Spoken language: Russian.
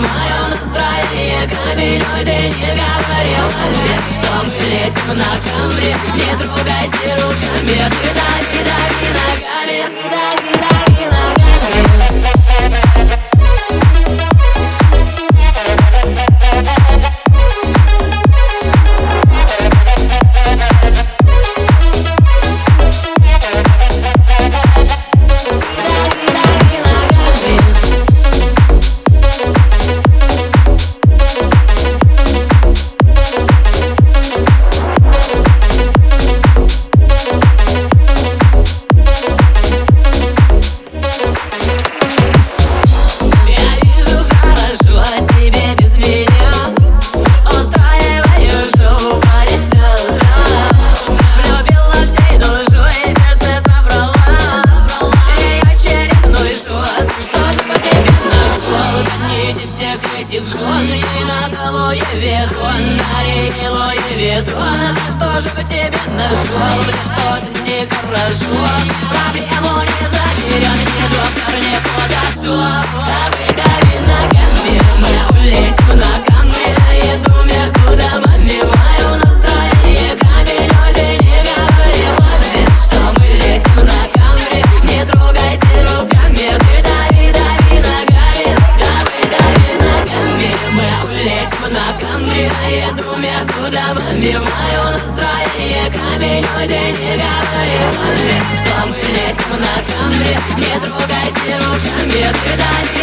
мое настроение. Камень, ой, ты не говорил мне, что мы летим на Камри. Не трогайте руками, ты дави, дави ногами, ты дави, дави ногами. Всех этих жен ей надо Луи Виттон, Дарья и Луи Виттон. Что же в тебе нашел, что-то нехорошо. Проблему не заберет ни доктор, ни фотошоп. Дави, дави ногами, мы улетим на Камри. Иду между домами, мое настроение. Камень, ой, ты не говорил мне, что мы летим на Камри. Не трогайте руками, ты дави, дави ногами. Мы улетим на Камри, еду между домами. Мое настроение. Камень, ой, ты не говорил мне, что мы летим на Камри. Не трогайте руками, ты дави.